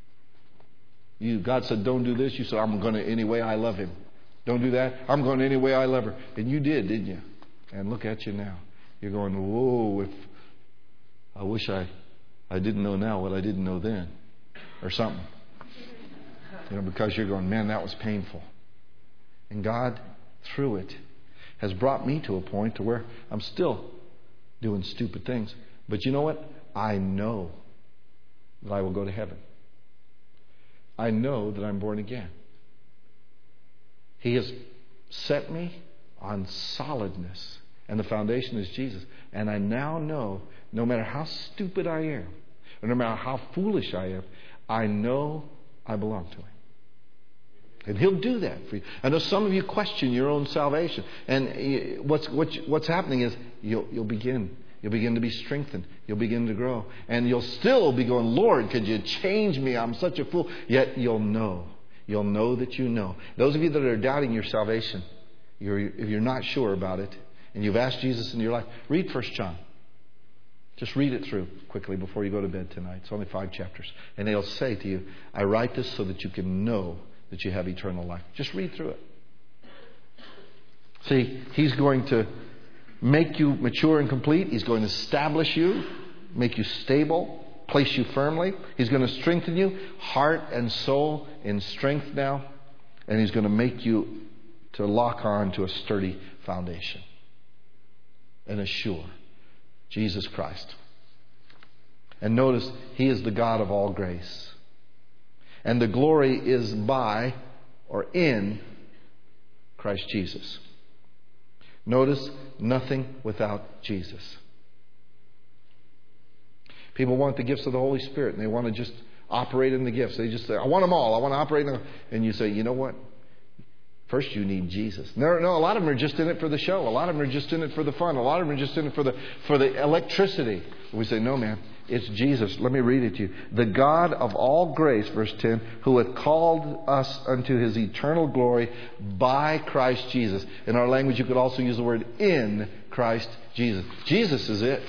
God said, don't do this. You said, I'm going to any way I love him. Don't do that. I'm going any way I love her. And you did, didn't you? And look at you now. You're going, whoa, if I wish I didn't know now what I didn't know then. Or something. Because you're going, man, that was painful. And God, through it, has brought me to a point to where I'm still doing stupid things. But you know what? I know that I will go to heaven. I know that I'm born again. He has set me on solidness. And the foundation is Jesus. And I now know, no matter how stupid I am, or no matter how foolish I am, I know I belong to him. And he'll do that for you. I know some of you question your own salvation. And what's happening is you'll begin to be strengthened. You'll begin to grow. And you'll still be going, Lord, could you change me? I'm such a fool. Yet you'll know. You'll know that you know. Those of you that are doubting your salvation, if you're not sure about it, and you've asked Jesus into your life, read 1 John. Just read it through quickly before you go to bed tonight. It's only 5 chapters. And they'll say to you, I write this so that you can know that you have eternal life. Just read through it. See, he's going to make you mature and complete. He's going to establish you, make you stable, place you firmly. He's going to strengthen you, heart and soul in strength now. And he's going to make you to lock on to a sturdy foundation and a sure Jesus Christ. And notice, he is the God of all grace. And the glory is by or in Christ Jesus. Notice, nothing without Jesus. People want the gifts of the Holy Spirit and they want to just operate in the gifts. They just say, I want them all. I want to operate in them. And you say, you know what? First you need Jesus. No, a lot of them are just in it for the show. A lot of them are just in it for the fun. A lot of them are just in it for the electricity. We say, no, man. It's Jesus. Let me read it to you. The God of all grace, verse 10, who hath called us unto his eternal glory by Christ Jesus. In our language, you could also use the word in Christ Jesus. Jesus is it.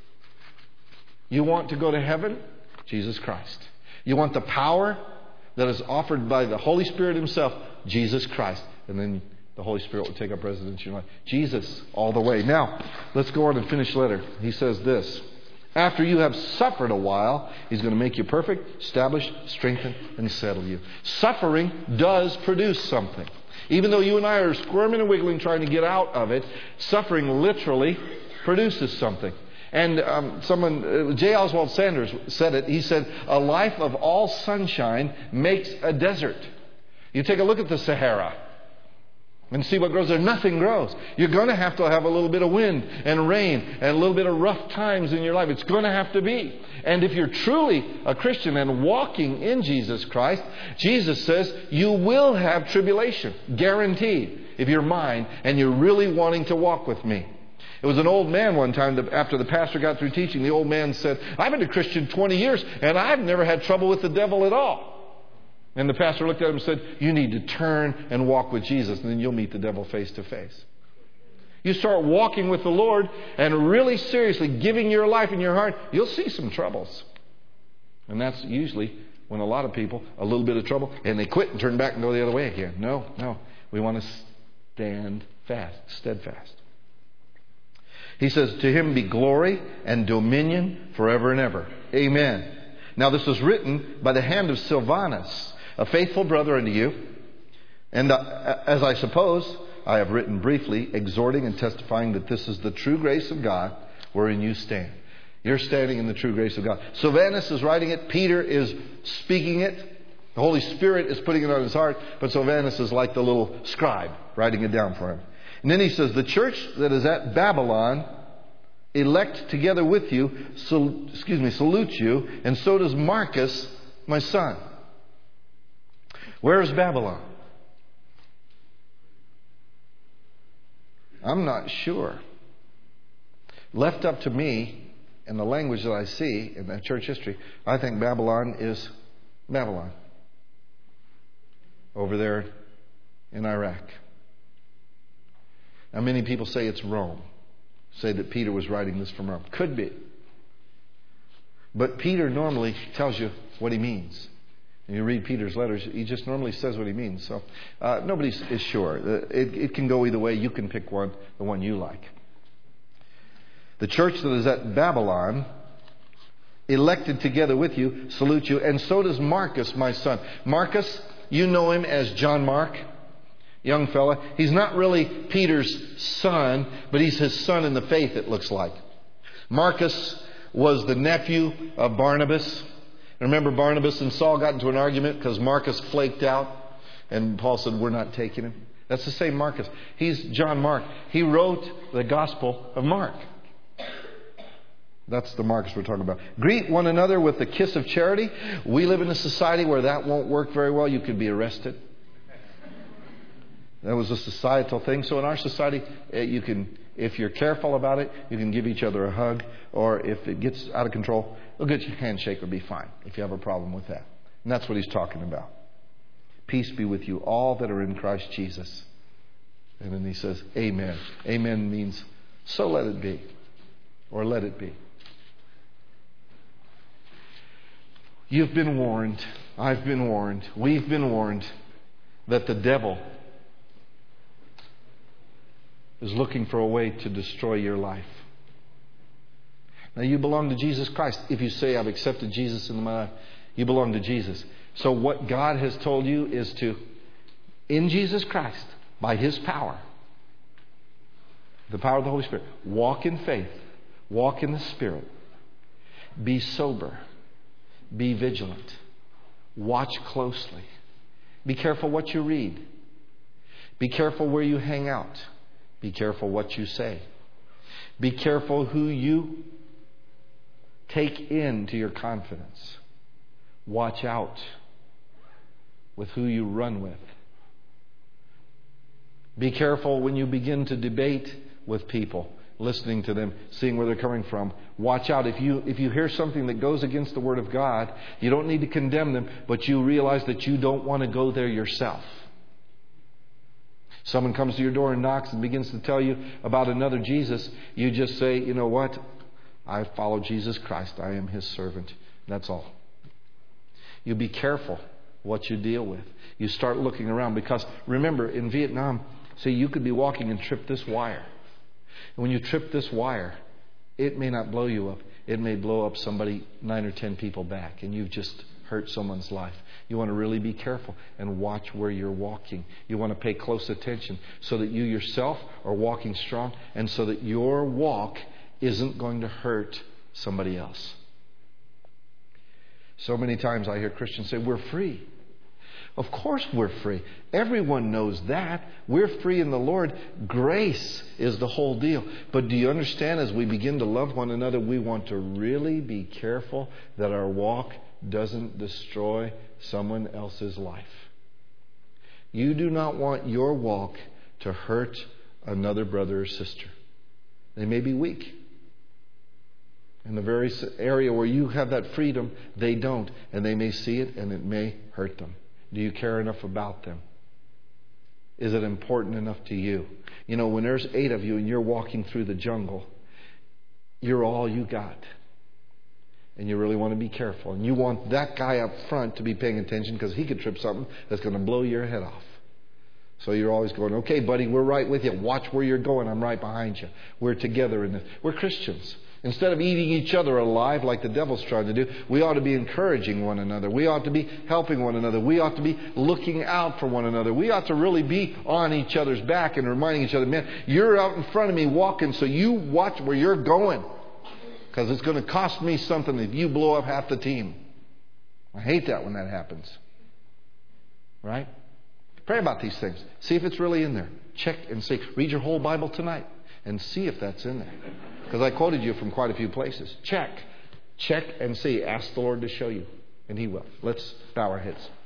You want to go to heaven? Jesus Christ. You want the power that is offered by the Holy Spirit himself? Jesus Christ. And then the Holy Spirit will take up residence in your life. Jesus all the way. Now, let's go on and finish the letter. He says this. After you have suffered a while, he's going to make you perfect, establish, strengthen, and settle you. Suffering does produce something. Even though you and I are squirming and wiggling trying to get out of it, suffering literally produces something. And J. Oswald Sanders said it. He said, a life of all sunshine makes a desert. You take a look at the Sahara and see what grows there. Nothing grows. You're going to have a little bit of wind and rain and a little bit of rough times in your life. It's going to have to be. And if you're truly a Christian and walking in Jesus Christ, Jesus says you will have tribulation. Guaranteed. If you're mine and you're really wanting to walk with me. It was an old man one time, after the pastor got through teaching, the old man said, I've been a Christian 20 years and I've never had trouble with the devil at all. And the pastor looked at him and said, you need to turn and walk with Jesus, and then you'll meet the devil face to face. You start walking with the Lord and really seriously giving your life and your heart, you'll see some troubles. And that's usually when a lot of people, a little bit of trouble, and they quit and turn back and go the other way again. No. We want to stand fast, steadfast. He says, to him be glory and dominion forever and ever. Amen. Now this was written by the hand of Silvanus, a faithful brother unto you. And as I suppose, I have written briefly, exhorting and testifying that this is the true grace of God wherein you stand. You're standing in the true grace of God. Silvanus is writing it. Peter is speaking it. The Holy Spirit is putting it on his heart. But Silvanus is like the little scribe writing it down for him. And then he says, the church that is at Babylon, elect together with you, salute you, and so does Marcus, my son. Where is Babylon? I'm not sure. Left up to me, in the language that I see in that church history, I think Babylon is Babylon. Over there in Iraq. Now many people say it's Rome. Say that Peter was writing this from Rome. Could be. But Peter normally tells you what he means. And you read Peter's letters, he just normally says what he means. So nobody is sure. It can go either way. You can pick one, the one you like. The church that is at Babylon, elected together with you, salute you. And so does Marcus, my son. Marcus, you know him as John Mark. Young fella. He's not really Peter's son, but he's his son in the faith, it looks like. Marcus was the nephew of Barnabas. Remember, Barnabas and Saul got into an argument because Marcus flaked out. And Paul said, we're not taking him. That's the same Marcus. He's John Mark. He wrote the Gospel of Mark. That's the Marcus we're talking about. Greet one another with the kiss of charity. We live in a society where that won't work very well. You could be arrested. That was a societal thing. So in our society, you can, if you're careful about it, you can give each other a hug. Or if it gets out of control, a good handshake will be fine if you have a problem with that. And that's what he's talking about. Peace be with you, all that are in Christ Jesus. And then he says, Amen. Amen means, so let it be. Or let it be. You've been warned. I've been warned. We've been warned that the devil is looking for a way to destroy your life. Now you belong to Jesus Christ. If you say, I've accepted Jesus into my life, you belong to Jesus. So what God has told you is to, in Jesus Christ, by His power, the power of the Holy Spirit, walk in faith, walk in the Spirit, be sober, be vigilant, watch closely, be careful what you read, be careful where you hang out. Be careful what you say. Be careful who you take into your confidence. Watch out with who you run with. Be careful when you begin to debate with people, listening to them, seeing where they're coming from. Watch out. If you hear something that goes against the Word of God, you don't need to condemn them, but you realize that you don't want to go there yourself. Someone comes to your door and knocks and begins to tell you about another Jesus. You just say, you know what? I follow Jesus Christ. I am His servant. That's all. You be careful what you deal with. You start looking around because remember, in Vietnam, see, you could be walking and trip this wire. And when you trip this wire, it may not blow you up. It may blow up somebody, 9 or 10 people back, and you've just hurt someone's life. You want to really be careful and watch where you're walking. You want to pay close attention so that you yourself are walking strong and so that your walk isn't going to hurt somebody else. So many times I hear Christians say, we're free. Of course we're free. Everyone knows that. We're free in the Lord. Grace is the whole deal. But do you understand, as we begin to love one another, we want to really be careful that our walk doesn't destroy someone else's life. You do not want your walk to hurt another brother or sister. They may be weak. In the very area where you have that freedom, they don't. And they may see it and it may hurt them. Do you care enough about them? Is it important enough to you? You know, when there's 8 of you and you're walking through the jungle, you're all you got. And you really want to be careful. And you want that guy up front to be paying attention because he could trip something that's going to blow your head off. So you're always going, okay, buddy, we're right with you. Watch where you're going. I'm right behind you. We're together in this. We're Christians. Instead of eating each other alive like the devil's trying to do, we ought to be encouraging one another. We ought to be helping one another. We ought to be looking out for one another. We ought to really be on each other's back and reminding each other, man, you're out in front of me walking, so you watch where you're going. Because it's going to cost me something if you blow up half the team. I hate that when that happens. Right? Pray about these things. See if it's really in there. Check and see. Read your whole Bible tonight and see if that's in there. Because I quoted you from quite a few places. Check. Check and see. Ask the Lord to show you. And He will. Let's bow our heads.